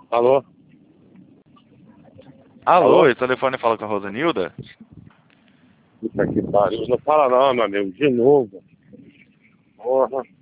Alô? Alô, Alô? esse telefone fala com a Rosanilda? Puta que pariu. Não fala não, meu amigo. De novo. Porra.